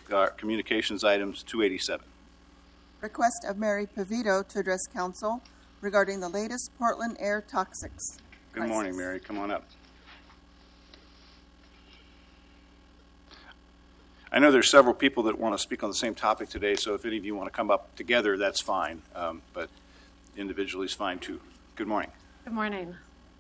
communications items 287. Request of Mary Pavito to address council regarding the latest Portland air toxics. Good morning, Mary. Come on up. I know there's several people that want to speak on the same topic today, so if any of you want to come up together, that's fine, but individually is fine too. Good morning. Good morning.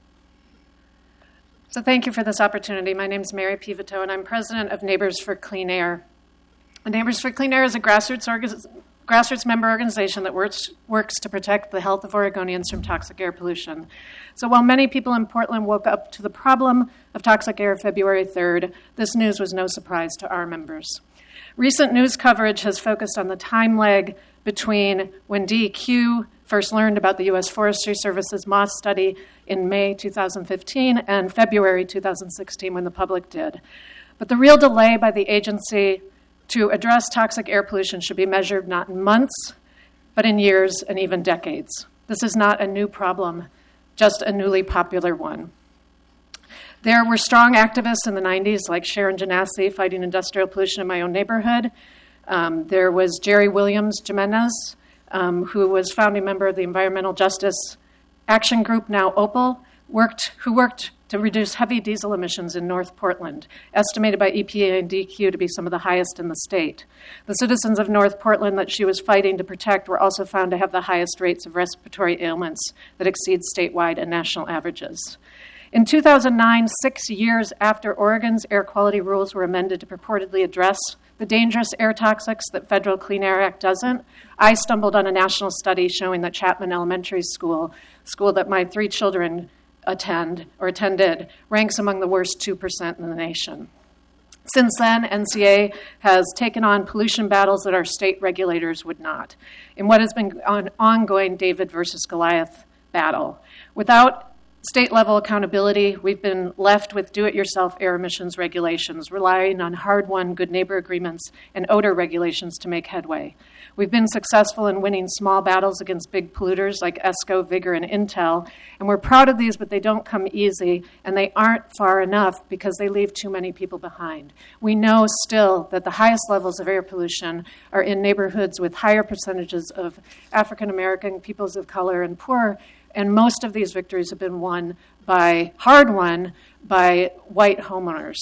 So thank you for this opportunity. My name is Mary Pivito, and I'm president of Neighbors for Clean Air. Neighbors for Clean Air is a grassroots member organization that works to protect the health of Oregonians from toxic air pollution. So while many people in Portland woke up to the problem of toxic air February 3rd, this news was no surprise to our members. Recent news coverage has focused on the time lag between when DEQ first learned about the U.S. Forestry Service's MOS study in May 2015 and February 2016 when the public did. But the real delay by the agency to address toxic air pollution should be measured not in months, but in years and even decades. This is not a new problem, just a newly popular one. There were strong activists in the 90s like Sharon Janassi fighting industrial pollution in my own neighborhood. There was Jerry Williams Jimenez, who was founding member of the Environmental Justice Action Group, now OPAL, who worked to reduce heavy diesel emissions in North Portland, estimated by EPA and DEQ to be some of the highest in the state. The citizens of North Portland that she was fighting to protect were also found to have the highest rates of respiratory ailments that exceed statewide and national averages. In 2009, 6 years after Oregon's air quality rules were amended to purportedly address the dangerous air toxics that Federal Clean Air Act doesn't, I stumbled on a national study showing that Chapman Elementary School that my 3 children attended, ranks among the worst 2% in the nation. Since then, NCA has taken on pollution battles that our state regulators would not, in what has been an ongoing David versus Goliath battle. Without state-level accountability, we've been left with do-it-yourself air emissions regulations, relying on hard-won good neighbor agreements and odor regulations to make headway. We've been successful in winning small battles against big polluters like ESCO, Vigor, and Intel, and we're proud of these, but they don't come easy, and they aren't far enough because they leave too many people behind. We know still that the highest levels of air pollution are in neighborhoods with higher percentages of African American, peoples of color, and poor. And most of these victories have been won by white homeowners.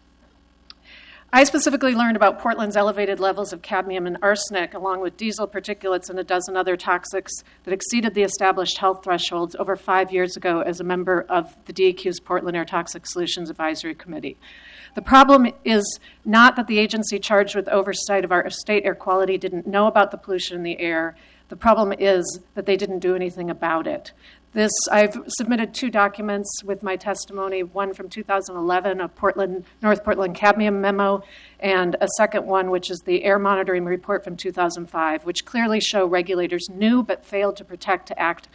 I specifically learned about Portland's elevated levels of cadmium and arsenic, along with diesel particulates and a dozen other toxics that exceeded the established health thresholds over 5 years ago as a member of the DEQ's Portland Air Toxic Solutions Advisory Committee. The problem is not that the agency charged with oversight of our state air quality didn't know about the pollution in the air. The problem is that they didn't do anything about it. I've submitted 2 documents with my testimony, one from 2011, a North Portland cadmium memo, and a second one, which is the air monitoring report from 2005, which clearly show regulators knew but failed to act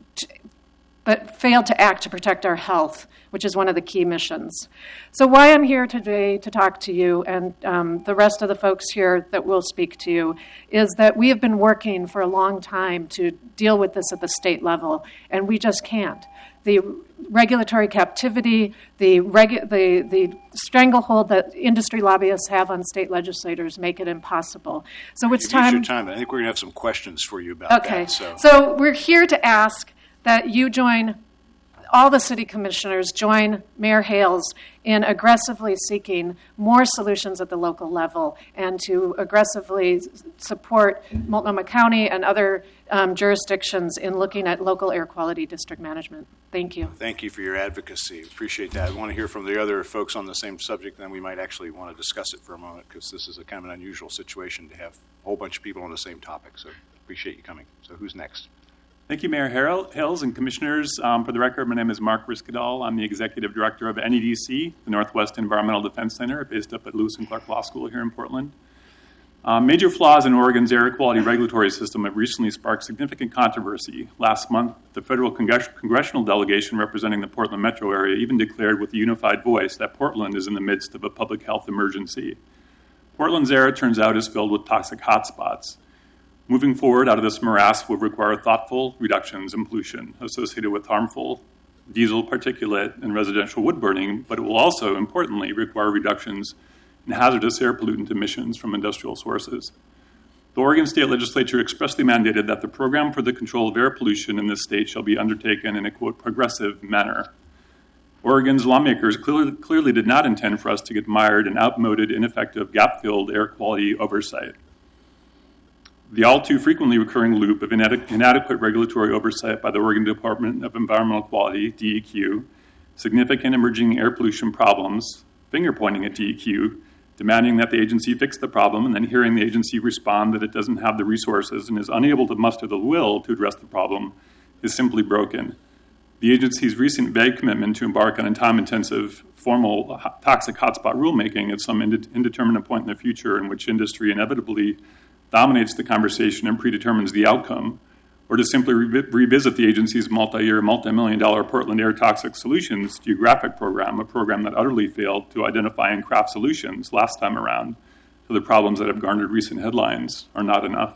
to protect our health, which is one of the key missions. So why I'm here today to talk to you and the rest of the folks here that will speak to you is that we have been working for a long time to deal with this at the state level, and we just can't. The regulatory captivity, the stranglehold that industry lobbyists have on state legislators make it impossible. So it's time. Use your time. I think we're going to have some questions for you about that. Okay. So we're here to ask that you join, all the city commissioners join Mayor Hales in aggressively seeking more solutions at the local level and to aggressively support Multnomah County and other jurisdictions in looking at local air quality district management. Thank you. Thank you for your advocacy. Appreciate that. I want to hear from the other folks on the same subject, then we might actually want to discuss it for a moment because this is a kind of an unusual situation to have a whole bunch of people on the same topic. So appreciate you coming. So who's next? Thank you, Mayor Hales and Commissioners. For the record, my name is Mark Riskadal. I'm the Executive Director of NEDC, the Northwest Environmental Defense Center, based up at Lewis and Clark Law School here in Portland. Major flaws in Oregon's air quality regulatory system have recently sparked significant controversy. Last month, the federal congressional delegation representing the Portland metro area even declared with a unified voice that Portland is in the midst of a public health emergency. Portland's air, it turns out, is filled with toxic hotspots. Moving forward out of this morass will require thoughtful reductions in pollution associated with harmful diesel particulate and residential wood burning, but it will also, importantly, require reductions and hazardous air pollutant emissions from industrial sources. The Oregon State Legislature expressly mandated that the program for the control of air pollution in this state shall be undertaken in a, quote, progressive manner. Oregon's lawmakers clearly did not intend for us to get mired in outmoded, ineffective, gap-filled air quality oversight. The all too frequently recurring loop of inadequate regulatory oversight by the Oregon Department of Environmental Quality, DEQ, significant emerging air pollution problems, finger-pointing at DEQ, demanding that the agency fix the problem, and then hearing the agency respond that it doesn't have the resources and is unable to muster the will to address the problem, is simply broken. The agency's recent vague commitment to embark on a time-intensive, formal toxic hotspot rulemaking at some indeterminate point in the future in which industry inevitably dominates the conversation and predetermines the outcome, or to simply revisit the agency's multi-year, multi-million-dollar Portland Air Toxic Solutions geographic program, a program that utterly failed to identify and craft solutions last time around to the problems that have garnered recent headlines, are not enough.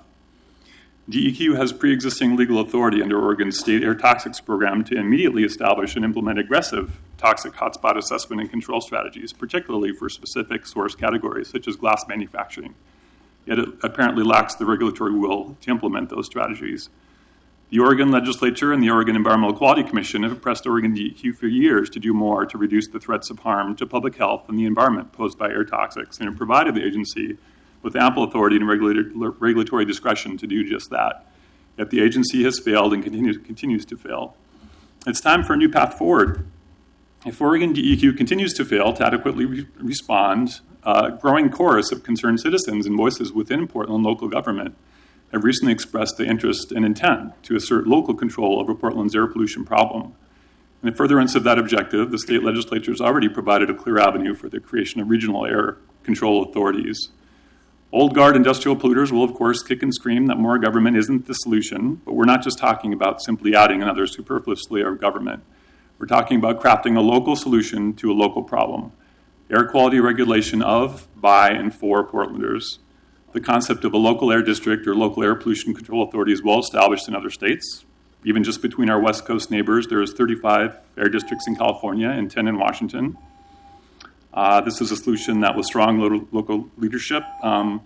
DEQ has pre-existing legal authority under Oregon's state air toxics program to immediately establish and implement aggressive toxic hotspot assessment and control strategies, particularly for specific source categories such as glass manufacturing. Yet it apparently lacks the regulatory will to implement those strategies. The Oregon Legislature and the Oregon Environmental Quality Commission have pressed Oregon DEQ for years to do more to reduce the threats of harm to public health and the environment posed by air toxics, and have provided the agency with ample authority and regulatory discretion to do just that. Yet the agency has failed and continues to fail. It's time for a new path forward. If Oregon DEQ continues to fail to adequately respond, a growing chorus of concerned citizens and voices within Portland local government have recently expressed the interest and intent to assert local control over Portland's air pollution problem. In furtherance of that objective, the state legislature has already provided a clear avenue for the creation of regional air control authorities. Old guard industrial polluters will, of course, kick and scream that more government isn't the solution, but we're not just talking about simply adding another superfluous layer of government. We're talking about crafting a local solution to a local problem. Air quality regulation of, by, and for Portlanders. The concept of a local air district or local air pollution control authority is well established in other states. Even just between our West Coast neighbors, there is 35 air districts in California and 10 in Washington. This is a solution that with strong local leadership we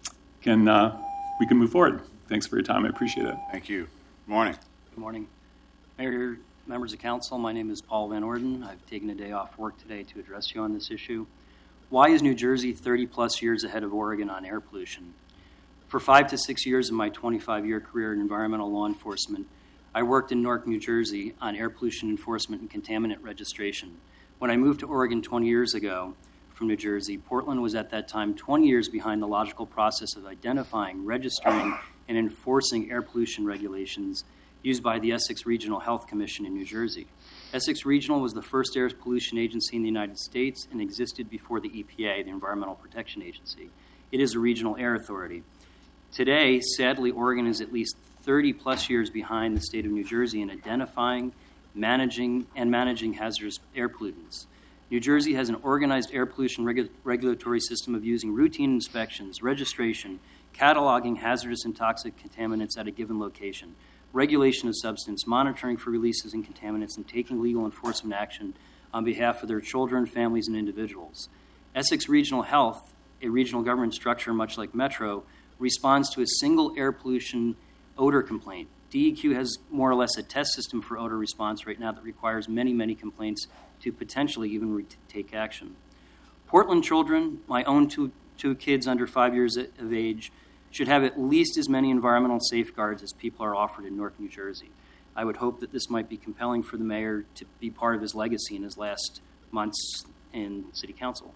can move forward. Thanks for your time. I appreciate it. Thank you. Good morning. Good morning. Mayor, members of council, my name is Paul Van Orden. I've taken a day off work today to address you on this issue. Why is New Jersey 30-plus years ahead of Oregon on air pollution? For 5 to 6 years of my 25-year career in environmental law enforcement, I worked in Newark, New Jersey on air pollution enforcement and contaminant registration. When I moved to Oregon 20 years ago from New Jersey, Portland was at that time 20 years behind the logical process of identifying, registering, and enforcing air pollution regulations used by the Essex Regional Health Commission in New Jersey. Essex Regional was the first air pollution agency in the United States and existed before the EPA, the Environmental Protection Agency. It is a regional air authority. Today, sadly, Oregon is at least 30-plus years behind the state of New Jersey in identifying, managing hazardous air pollutants. New Jersey has an organized air pollution regulatory system of using routine inspections, registration, cataloging hazardous and toxic contaminants at a given location, regulation of substance, monitoring for releases and contaminants, and taking legal enforcement action on behalf of their children, families, and individuals. Essex Regional Health, a regional government structure much like Metro, responds to a single air pollution odor complaint. DEQ has more or less a test system for odor response right now that requires many, many complaints to potentially even take action. Portland children, my own two kids under 5 years of age, should have at least as many environmental safeguards as people are offered in Newark, New Jersey. I would hope that this might be compelling for the mayor to be part of his legacy in his last months in city council.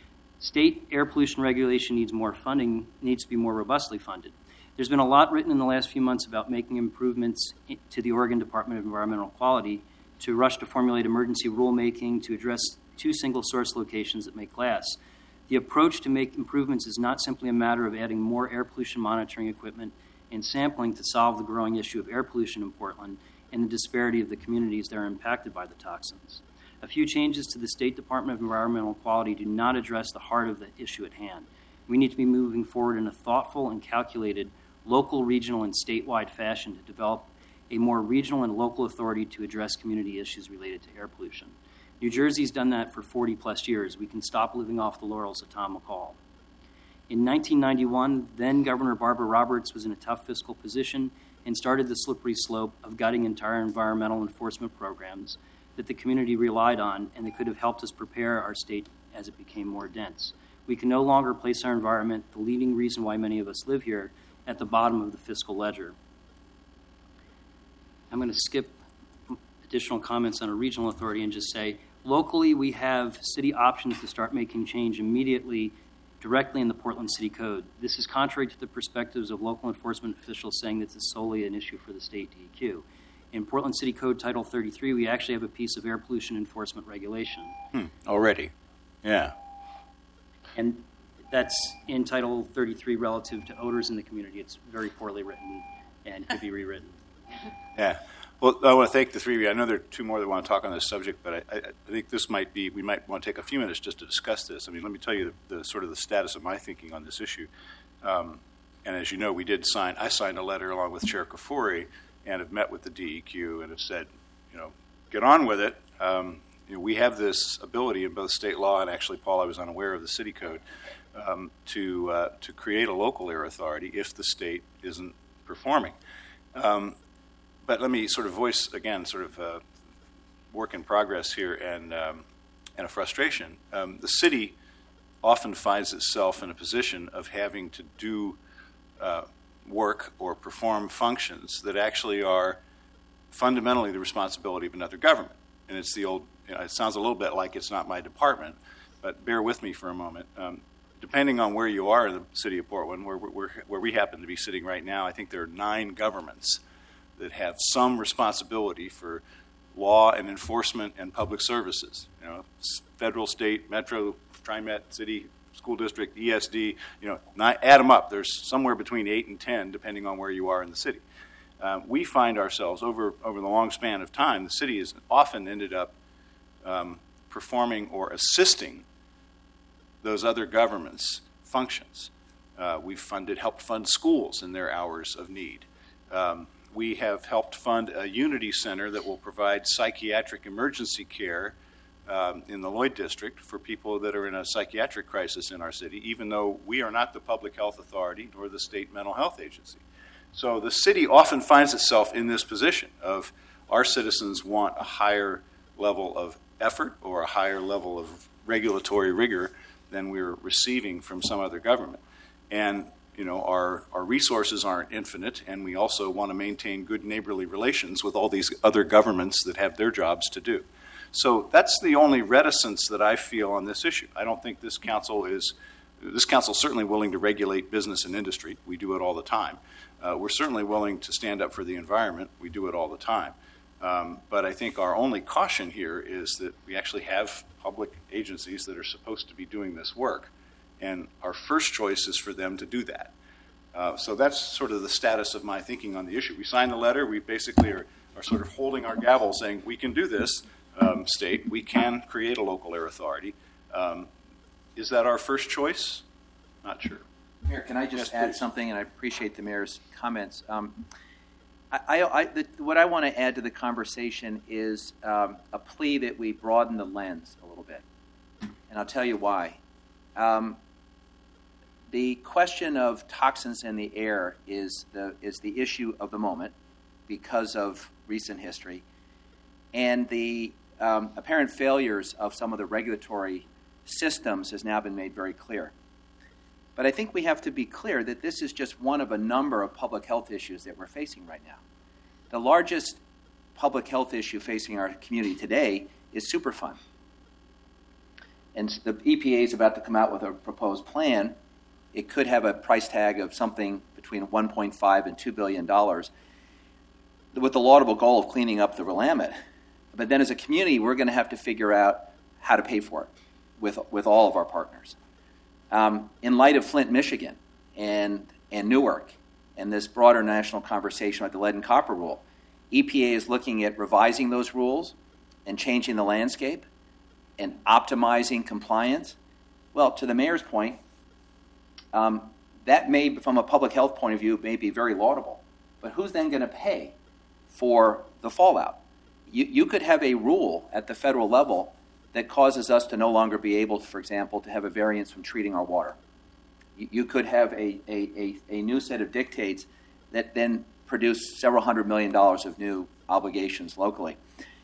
State air pollution regulation needs more funding, needs to be more robustly funded. There's been a lot written in the last few months about making improvements to the Oregon Department of Environmental Quality to rush to formulate emergency rulemaking to address 2 single-source locations that make glass. The approach to make improvements is not simply a matter of adding more air pollution monitoring equipment and sampling to solve the growing issue of air pollution in Portland and the disparity of the communities that are impacted by the toxins. A few changes to the State Department of Environmental Quality do not address the heart of the issue at hand. We need to be moving forward in a thoughtful and calculated local, regional, and statewide fashion to develop a more regional and local authority to address community issues related to air pollution. New Jersey's done that for 40 plus years. We can stop living off the laurels of Tom McCall. In 1991, then Governor Barbara Roberts was in a tough fiscal position and started the slippery slope of gutting entire environmental enforcement programs that the community relied on and that could have helped us prepare our state as it became more dense. We can no longer place our environment, the leading reason why many of us live here, at the bottom of the fiscal ledger. I'm going to skip additional comments on a regional authority and just say, locally we have city options to start making change immediately directly in the Portland City Code. This is contrary to the perspectives of local enforcement officials saying that this is solely an issue for the state DEQ. In Portland City Code Title 33, we actually have a piece of air pollution enforcement regulation. Already. Yeah. And that's in Title 33 relative to odors in the community. It's very poorly written and could be rewritten. Yeah. Well, I want to thank the three of you. I know there are two more that want to talk on this subject, but I think this might be, we might want to take a few minutes just to discuss this. I mean, let me tell you the sort of the status of my thinking on this issue. And as you know, I signed a letter along with Chair Kafuri and have met with the DEQ and have said, get on with it. We have this ability in both state law and actually, Paul, I was unaware of the city code, to create a local air authority if the state isn't performing. But let me sort of voice, again, sort of a work in progress here and a frustration. The city often finds itself in a position of having to do work or perform functions that actually are fundamentally the responsibility of another government. And it's the old, it sounds a little bit like it's not my department, but bear with me for a moment. Depending on where you are in the city of Portland, where we happen to be sitting right now, I think there are 9 governments that have some responsibility for law and enforcement and public services. Federal, state, metro, TriMet, city, school district, ESD. Add them up. There's somewhere between 8 and 10, depending on where you are in the city. We find ourselves over the long span of time. The city has often ended up performing or assisting those other governments' functions. We've helped fund schools in their hours of need. We have helped fund a Unity Center that will provide psychiatric emergency care in the Lloyd District for people that are in a psychiatric crisis in our city, even though we are not the public health authority nor the state mental health agency. So the city often finds itself in this position of our citizens want a higher level of effort or a higher level of regulatory rigor than we're receiving from some other government. And our resources aren't infinite, and we also want to maintain good neighborly relations with all these other governments that have their jobs to do. So that's the only reticence that I feel on this issue. I don't think this council is certainly willing to regulate business and industry. We do it all the time. We're certainly willing to stand up for the environment. We do it all the time. But I think our only caution here is that we actually have public agencies that are supposed to be doing this work. And our first choice is for them to do that. So that's sort of the status of my thinking on the issue. We signed the letter. We basically are sort of holding our gavel saying, we can do this, state. We can create a local air authority. Is that our first choice? Not sure. Mayor, can I just add something? And I appreciate the mayor's comments. What I want to add to the conversation is a plea that we broaden the lens a little bit. And I'll tell you why. The question of toxins in the air is the issue of the moment because of recent history, and the apparent failures of some of the regulatory systems has now been made very clear. But I think we have to be clear that this is just one of a number of public health issues that we're facing right now. The largest public health issue facing our community today is Superfund. And the EPA is about to come out with a proposed plan. It could have a price tag of something between $1.5 and $2 billion with the laudable goal of cleaning up the Willamette. But then as a community, we're going to have to figure out how to pay for it with all of our partners. In light of Flint, Michigan, and Newark, and this broader national conversation about the lead and copper rule, EPA is looking at revising those rules and changing the landscape and optimizing compliance. Well, to the mayor's point, that may, from a public health point of view, may be very laudable. But who's then going to pay for the fallout? You could have a rule at the federal level that causes us to no longer be able, for example, to have a variance from treating our water. You could have a new set of dictates that then produce several $100 million of new obligations locally.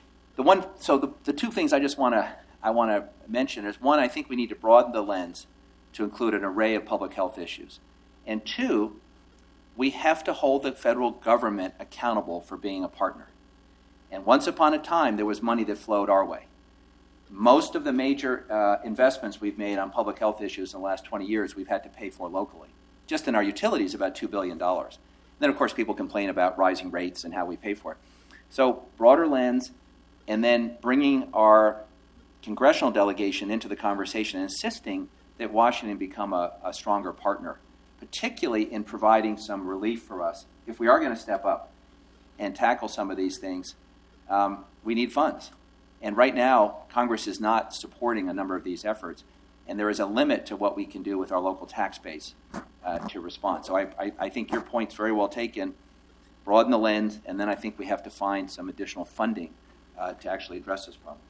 The two things I want to mention is, one, I think we need to broaden the lens to include an array of public health issues. And two, we have to hold the federal government accountable for being a partner. And once upon a time, there was money that flowed our way. Most of the major investments we've made on public health issues in the last 20 years, we've had to pay for locally. Just in our utilities, about $2 billion. Then, of course, people complain about rising rates and how we pay for it. So, broader lens, and then bringing our congressional delegation into the conversation and insisting that Washington become a stronger partner, particularly in providing some relief for us. If we are going to step up and tackle some of these things, we need funds. And right now, Congress is not supporting a number of these efforts, and there is a limit to what we can do with our local tax base to respond. So I think your point's very well taken. Broaden the lens, and then I think we have to find some additional funding to actually address this problem.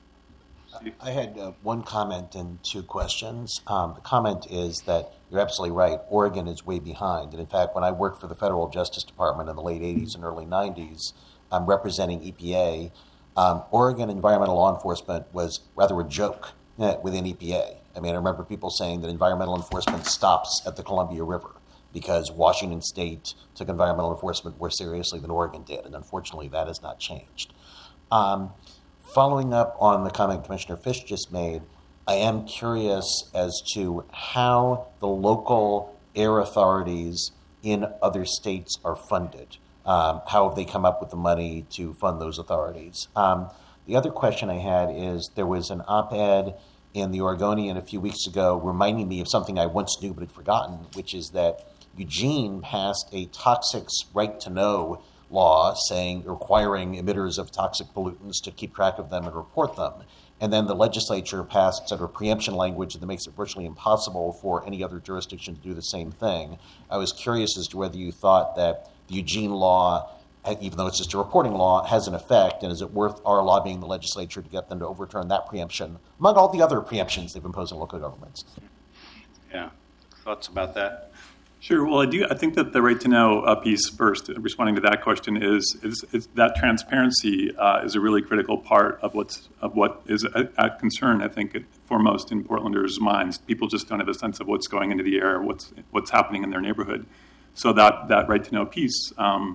I had one comment and two questions. The comment is that you're absolutely right. Oregon is way behind. And in fact, when I worked for the Federal Justice Department in the late 80s and early 90s, representing EPA, Oregon environmental law enforcement was rather a joke within EPA. I mean, I remember people saying that environmental enforcement stops at the Columbia River because Washington State took environmental enforcement more seriously than Oregon did. And unfortunately, that has not changed. Following up on the comment Commissioner Fish just made, I am curious as to how the local air authorities in other states are funded. How have they come up with the money to fund those authorities? The other question I had is there was an op-ed in the Oregonian a few weeks ago reminding me of something I once knew but had forgotten, which is that Eugene passed a toxics right to know law requiring emitters of toxic pollutants to keep track of them and report them. And then the legislature passed sort of preemption language that makes it virtually impossible for any other jurisdiction to do the same thing. I was curious as to whether you thought that the Eugene law, even though it's just a reporting law, has an effect, and is it worth our lobbying the legislature to get them to overturn that preemption, among all the other preemptions they've imposed on local governments? Yeah. Thoughts about that? Sure. Well, I think that the right to know piece first, responding to that question, is that transparency is a really critical part of what is a concern. I think foremost in Portlanders' minds, people just don't have a sense of what's going into the air, what's happening in their neighborhood. So that right to know piece,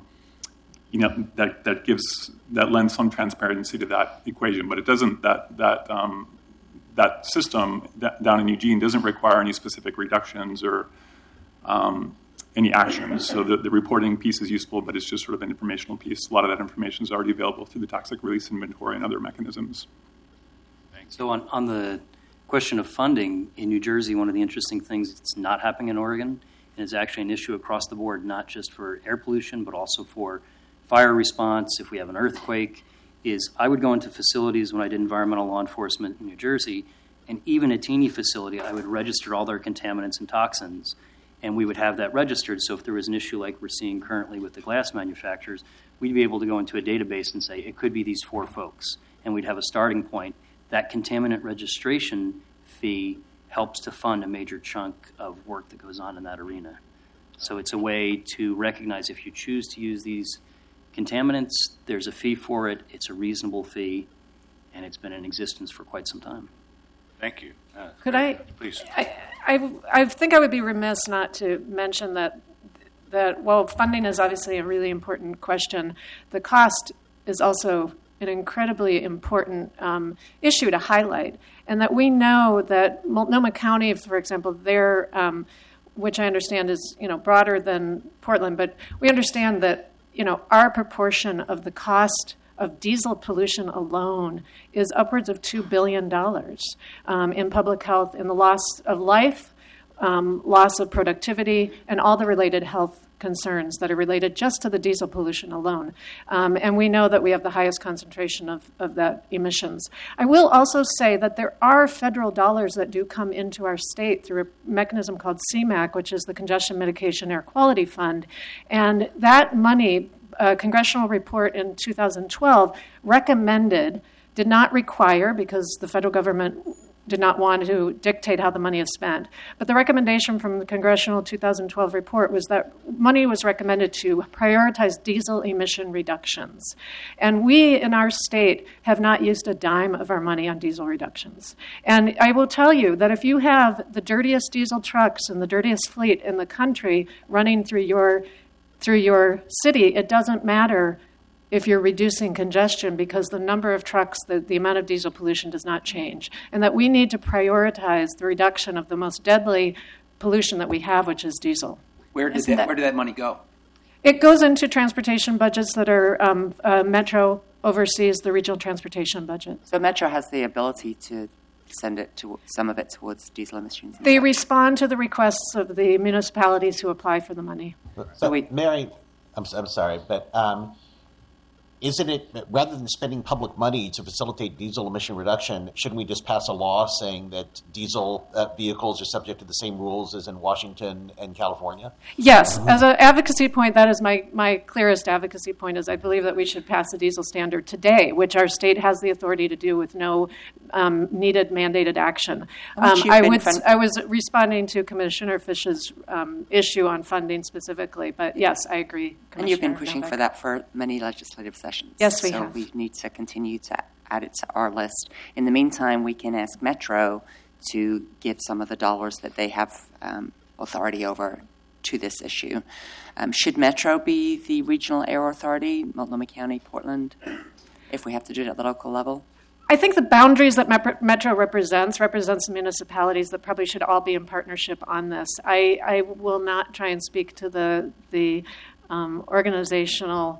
that lends some transparency to that equation, but it doesn't. That system down in Eugene doesn't require any specific reductions or any actions. So the reporting piece is useful, but it's just sort of an informational piece. A lot of that information is already available through the toxic release inventory and other mechanisms. So on the question of funding, in New Jersey, one of the interesting things that's not happening in Oregon, and it's actually an issue across the board, not just for air pollution, but also for fire response, if we have an earthquake, is I would go into facilities when I did environmental law enforcement in New Jersey, and even a teeny facility, I would register all their contaminants and toxins, and we would have that registered. So if there was an issue like we're seeing currently with the glass manufacturers, we'd be able to go into a database and say, it could be these 4 folks, and we'd have a starting point. That contaminant registration fee helps to fund a major chunk of work that goes on in that arena. So it's a way to recognize if you choose to use these contaminants, there's a fee for it, it's a reasonable fee, and it's been in existence for quite some time. Thank you. Could I? Please. I think I would be remiss not to mention that while funding is obviously a really important question, the cost is also an incredibly important issue to highlight, and that we know that Multnomah County, for example, which I understand is broader than Portland, but we understand that our proportion of the cost of diesel pollution alone is upwards of $2 billion in public health, in the loss of life, loss of productivity, and all the related health concerns that are related just to the diesel pollution alone. And we know that we have the highest concentration of that emissions. I will also say that there are federal dollars that do come into our state through a mechanism called CMAQ, which is the Congestion Mitigation Air Quality Fund. And that money, a congressional report in 2012 recommended did not require, because the federal government did not want to dictate how the money is spent. But the recommendation from the Congressional 2012 report was that money was recommended to prioritize diesel emission reductions. And we in our state have not used a dime of our money on diesel reductions. And I will tell you that if you have the dirtiest diesel trucks and the dirtiest fleet in the country running through your city, it doesn't matter if you're reducing congestion, because the number of trucks, the amount of diesel pollution does not change. And that we need to prioritize the reduction of the most deadly pollution that we have, which is diesel. Where did that money go? It goes into transportation budgets that are Metro oversees the regional transportation budget. So Metro has the ability to send it to some of it towards diesel emissions. They respond to the requests of the municipalities who apply for the money. But Mary, I'm sorry, but isn't it, rather than spending public money to facilitate diesel emission reduction, shouldn't we just pass a law saying that diesel vehicles are subject to the same rules as in Washington and California? Yes. As an advocacy point, that is my clearest advocacy point, is I believe that we should pass a diesel standard today, which our state has the authority to do with no needed mandated action. I was responding to Commissioner Fish's issue on funding specifically, but yes, I agree. And you've been pushing for that for many legislative sessions. Yes, we have. So we need to continue to add it to our list. In the meantime, we can ask Metro to give some of the dollars that they have authority over to this issue. Should Metro be the regional air authority, Multnomah County, Portland, if we have to do it at the local level? I think the boundaries that Metro represents municipalities that probably should all be in partnership on this. I will not try and speak to the organizational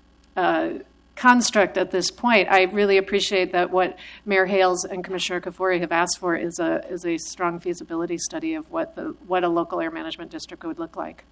construct at this point. I really appreciate that what Mayor Hales and Commissioner Kafoury have asked for is a strong feasibility study of what a local air management district would look like.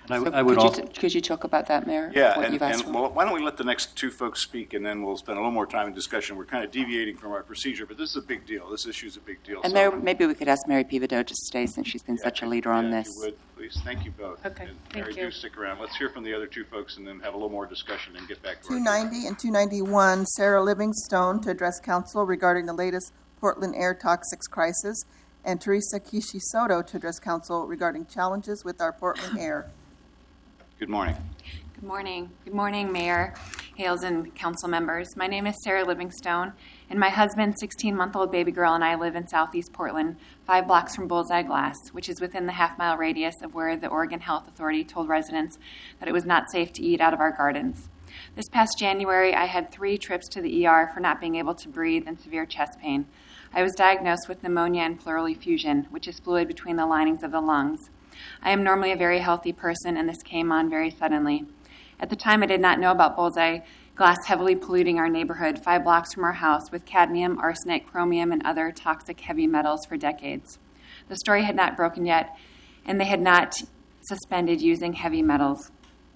Could you talk about that, Mayor? Yeah, well, why don't we let the next two folks speak, and then we'll spend a little more time in discussion. We're kind of deviating from our procedure, but this is a big deal. This issue is a big deal. And Mayor, maybe we could ask Mary Pivoteau to stay, since she's been such a leader on this. If you would, please. Thank you both. Okay, and thank Mary, you. do stick around. Let's hear from the other two folks, and then have a little more discussion and get back to 290 and 291, Sarah Livingstone to address council regarding the latest Portland air toxics crisis, and Teresa Kishi Soto to address council regarding challenges with our Portland air. Good morning. Good morning. Good morning, Mayor Hales and council members. My name is Sarah Livingstone, and my husband, 16-month-old baby girl, and I live in southeast Portland, 5 blocks from Bullseye Glass, which is within the half-mile radius of where the Oregon Health Authority told residents that it was not safe to eat out of our gardens. This past January, I had 3 trips to the ER for not being able to breathe and severe chest pain. I was diagnosed with pneumonia and pleural effusion, which is fluid between the linings of the lungs. I am normally a very healthy person, and this came on very suddenly. At the time, I did not know about Bullseye Glass heavily polluting our neighborhood 5 blocks from our house with cadmium, arsenic, chromium, and other toxic heavy metals for decades. The story had not broken yet, and they had not suspended using heavy metals.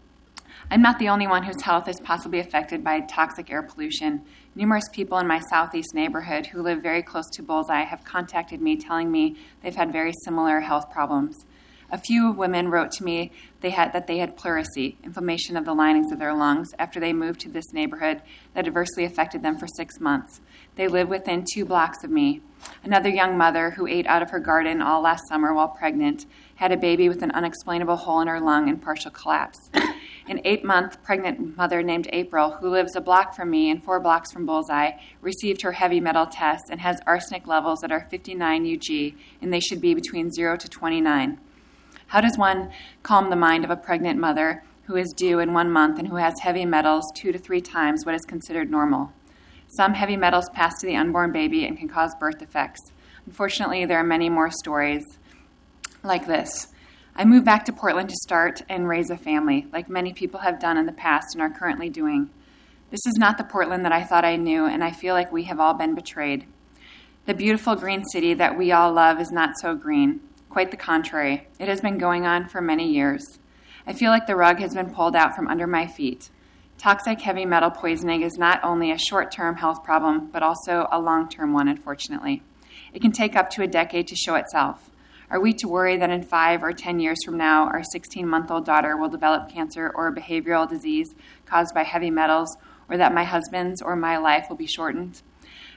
I'm not the only one whose health is possibly affected by toxic air pollution. Numerous people in my southeast neighborhood who live very close to Bullseye have contacted me telling me they've had very similar health problems. A few women wrote to me that they had pleurisy, inflammation of the linings of their lungs, after they moved to this neighborhood that adversely affected them for 6 months. They live within 2 blocks of me. Another young mother who ate out of her garden all last summer while pregnant had a baby with an unexplainable hole in her lung and partial collapse. An 8-month pregnant mother named April, who lives a block from me and 4 blocks from Bullseye, received her heavy metal test and has arsenic levels that are 59 UG, and they should be between 0 to 29. How does one calm the mind of a pregnant mother who is due in 1 month and who has heavy metals 2 to 3 times what is considered normal? Some heavy metals pass to the unborn baby and can cause birth defects. Unfortunately, there are many more stories like this. I moved back to Portland to start and raise a family, like many people have done in the past and are currently doing. This is not the Portland that I thought I knew, and I feel like we have all been betrayed. The beautiful green city that we all love is not so green. Quite the contrary. It has been going on for many years. I feel like the rug has been pulled out from under my feet. Toxic heavy metal poisoning is not only a short-term health problem, but also a long-term one, unfortunately. It can take up to a decade to show itself. Are we to worry that in 5 or 10 years from now, our 16-month-old daughter will develop cancer or a behavioral disease caused by heavy metals, or that my husband's or my life will be shortened?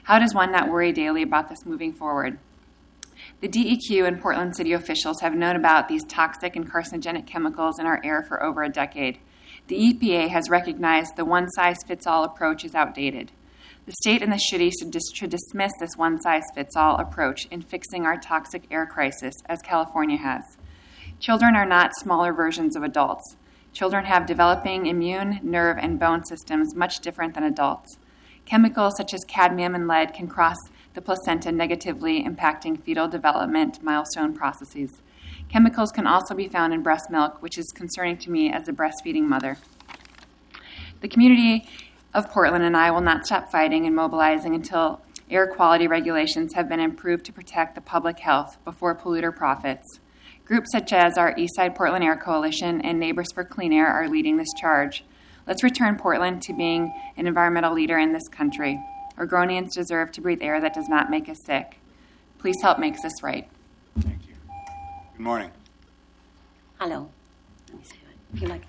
How does one not worry daily about this moving forward? The DEQ and Portland City officials have known about these toxic and carcinogenic chemicals in our air for over a decade. The EPA has recognized the one-size-fits-all approach is outdated. The state and the city should dismiss this one-size-fits-all approach in fixing our toxic air crisis, as California has. Children are not smaller versions of adults. Children have developing immune, nerve, and bone systems much different than adults. Chemicals such as cadmium and lead can cross the placenta, negatively impacting fetal development milestone processes. Chemicals can also be found in breast milk, which is concerning to me as a breastfeeding mother. The community of Portland and I will not stop fighting and mobilizing until air quality regulations have been improved to protect the public health before polluter profits. Groups such as our Eastside Portland Air Coalition and Neighbors for Clean Air are leading this charge. Let's return Portland to being an environmental leader in this country. Oregonians deserve to breathe air that does not make us sick. Please help make this right. Thank you. Good morning. Hello. Let me say it. If you like it.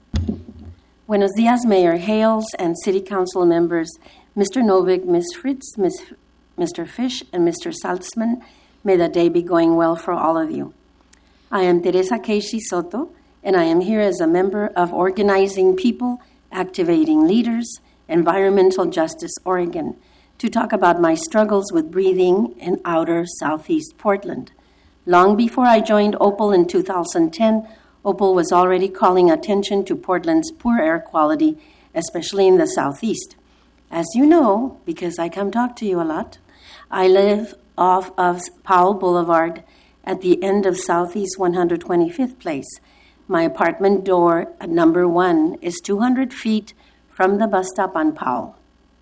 Buenos dias, Mayor Hales and City Council members, Mr. Novick, Ms. Fritz, Mr. Fish, and Mr. Saltzman. May the day be going well for all of you. I am Teresa Keishi Soto, and I am here as a member of Organizing People, Activating Leaders, Environmental Justice Oregon, to talk about my struggles with breathing in outer Southeast Portland. Long before I joined OPAL in 2010, OPAL was already calling attention to Portland's poor air quality, especially in the Southeast. As you know, because I come talk to you a lot, I live off of Powell Boulevard at the end of Southeast 125th Place. My apartment door at number 1 is 200 feet from the bus stop on Powell.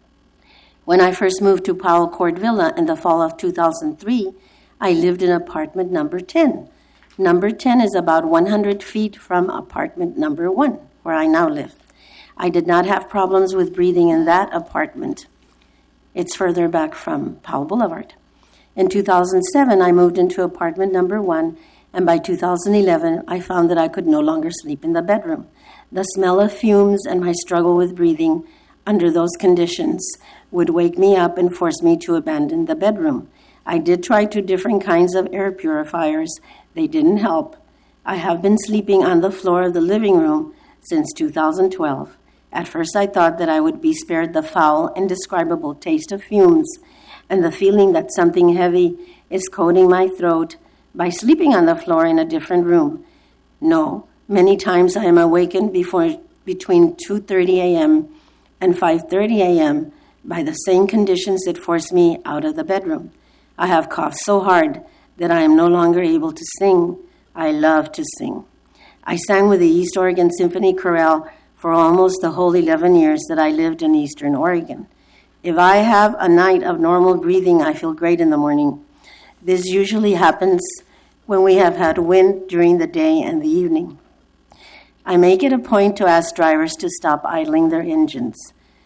When I first moved to Powell Court Villa in the fall of 2003, I lived in apartment number 10. Number 10 is about 100 feet from apartment number 1, where I now live. I did not have problems with breathing in that apartment. It's further back from Powell Boulevard. In 2007, I moved into apartment number 1, and by 2011, I found that I could no longer sleep in the bedroom. The smell of fumes and my struggle with breathing under those conditions would wake me up and force me to abandon the bedroom. I did try 2 different kinds of air purifiers. They didn't help. I have been sleeping on the floor of the living room since 2012. At first, I thought that I would be spared the foul, indescribable taste of fumes and the feeling that something heavy is coating my throat by sleeping on the floor in a different room. No, many times I am awakened between 2:30 a.m. and 5:30 a.m. by the same conditions that force me out of the bedroom. I have coughed so hard that I am no longer able to sing. I love to sing. I sang with the East Oregon Symphony Chorale for almost the whole 11 years that I lived in Eastern Oregon. If I have a night of normal breathing, I feel great in the morning. This usually happens when we have had wind during the day and the evening. I make it a point to ask drivers to stop idling their engines.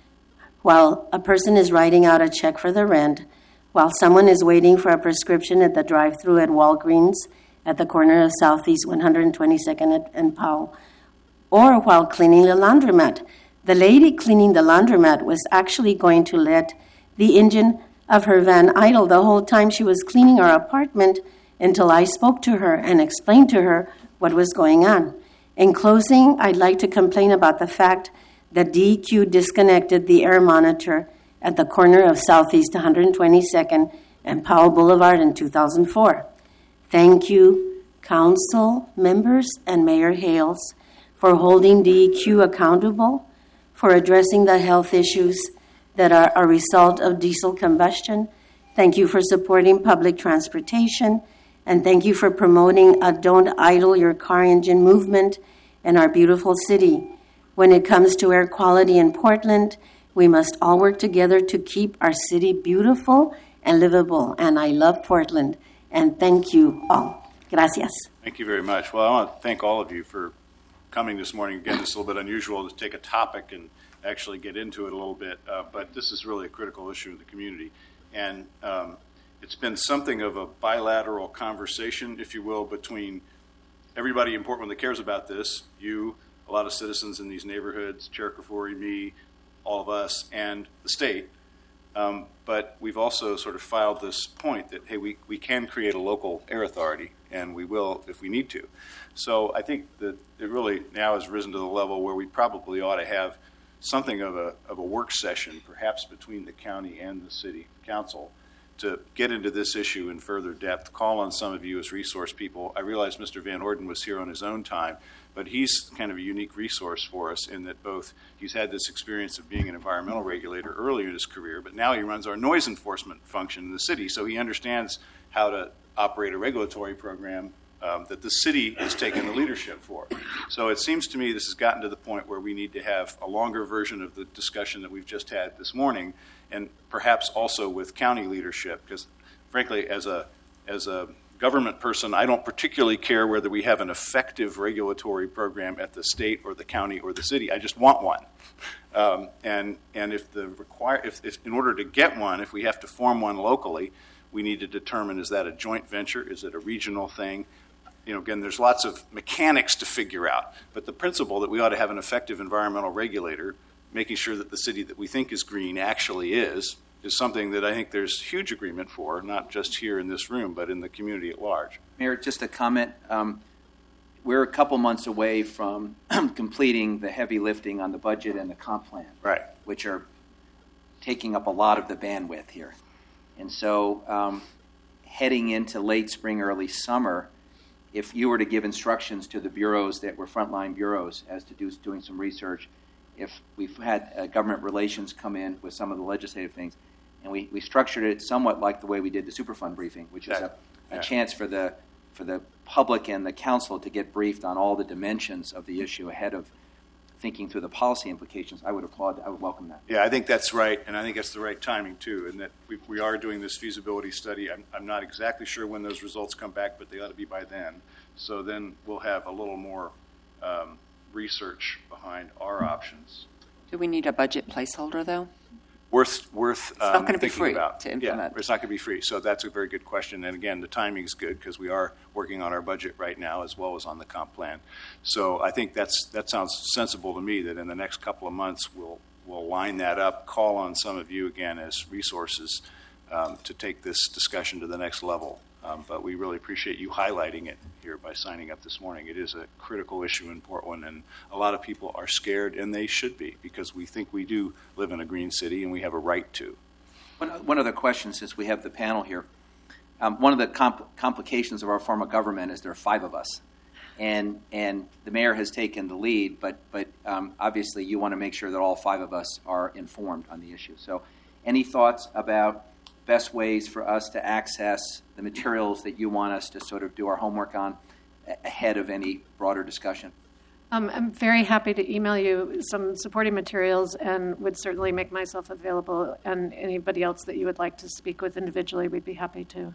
While a person is writing out a check for the rent, while someone is waiting for a prescription at the drive-thru at Walgreens at the corner of Southeast 122nd and Powell, or while cleaning the laundromat. The lady cleaning the laundromat was actually going to let the engine of her van idle the whole time she was cleaning our apartment until I spoke to her and explained to her what was going on. In closing, I'd like to complain about the fact that DEQ disconnected the air monitor at the corner of Southeast 122nd and Powell Boulevard in 2004. Thank you, council members and Mayor Hales, for holding DEQ accountable, for addressing the health issues that are a result of diesel combustion. Thank you for supporting public transportation, and thank you for promoting a Don't Idle Your Car Engine movement in our beautiful city. When it comes to air quality in Portland, we must all work together to keep our city beautiful and livable. And I love Portland. And thank you all. Gracias. Thank you very much. Well, I want to thank all of you for coming this morning. Again, it's a little bit unusual to take a topic and actually get into it a little bit, but this is really a critical issue in the community. And it's been something of a bilateral conversation, if you will, between everybody in Portland that cares about this, you, a lot of citizens in these neighborhoods, Chair Kafoury, me, all of us, and the state, But we've also sort of filed this point that, hey, we can create a local air authority, and we will if we need to. So I think that it really now has risen to the level where we probably ought to have something of a work session, perhaps between the county and the city council, to get into this issue in further depth, call on some of you as resource people. I realize Mr. Van Orden was here on his own time, but he's kind of a unique resource for us in that both he's had this experience of being an environmental regulator earlier in his career, but now he runs our noise enforcement function in the city, so he understands how to operate a regulatory program that the city has taken the leadership for. So it seems to me this has gotten to the point where we need to have a longer version of the discussion that we've just had this morning, and perhaps also with county leadership, because frankly, as a government person, I don't particularly care whether we have an effective regulatory program at the state or the county or the city. I just want one. And if in order to get one, if we have to form one locally, we need to determine, is that a joint venture? Is it a regional thing? Again, there's lots of mechanics to figure out, but the principle that we ought to have an effective environmental regulator, making sure that the city that we think is green actually is something that I think there's huge agreement for, not just here in this room, but in the community at large. Mayor, just a comment. We're a couple months away from completing the heavy lifting on the budget and the comp plan, right, which are taking up a lot of the bandwidth here. And so heading into late spring, early summer, if you were to give instructions to the bureaus that were frontline bureaus as to doing some research, if we've had government relations come in with some of the legislative things, and we structured it somewhat like the way we did the Superfund briefing, which is a chance for the public and the council to get briefed on all the dimensions of the issue ahead of thinking through the policy implications, I would applaud. I would welcome that. Yeah, I think that's right, and I think it's the right timing too, and that we are doing this feasibility study. I'm not exactly sure when those results come back, but they ought to be by then. So then we'll have a little more research behind our options. Do we need a budget placeholder, though? Worth it's not going to be free about. To implement. Yeah, it's not going to be free. So that's a very good question. And again, the timing is good because we are working on our budget right now as well as on the comp plan. So I think that sounds sensible to me that in the next couple of months we'll line that up, call on some of you again as resources to take this discussion to the next level. But we really appreciate you highlighting it here by signing up this morning. It is a critical issue in Portland, and a lot of people are scared, and they should be, because we think we do live in a green city, and we have a right to. One other question, since we have the panel here. One of the complications of our form of government is there are 5 of us, and the mayor has taken the lead, but obviously you want to make sure that all 5 of us are informed on the issue. So any thoughts about best ways for us to access the materials that you want us to sort of do our homework on ahead of any broader discussion? I'm very happy to email you some supporting materials and would certainly make myself available, and anybody else that you would like to speak with individually, we'd be happy to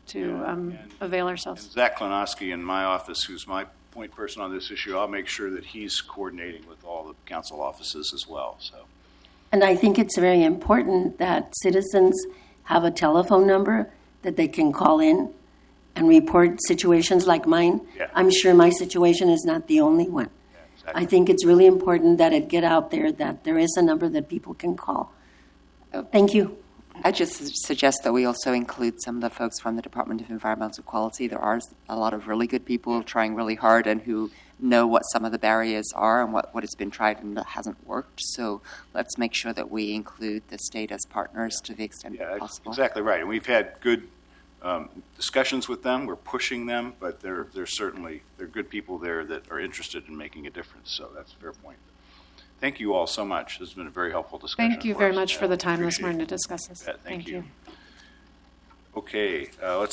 avail ourselves. And Zach Klonowski in my office, who's my point person on this issue, I'll make sure that he's coordinating with all the council offices as well. So, And I think it's very important that citizens have a telephone number that they can call in and report situations like mine. Yeah. I'm sure my situation is not the only one. yeah, exactly. I think it's really important that it get out there that there is a number that people can call. Thank you. I just suggest that we also include some of the folks from the Department of Environmental Quality. There are a lot of really good people trying really hard and who know what some of the barriers are and what has been tried and that hasn't worked. So let's make sure that we include the state as partners to the extent possible. Exactly right. And we've had good discussions with them. We're pushing them, but they're good people there that are interested in making a difference. So that's a fair point. Thank you all so much. This has been a very helpful discussion. Thank you very much for the time this morning to discuss this. Thank you. Okay, let's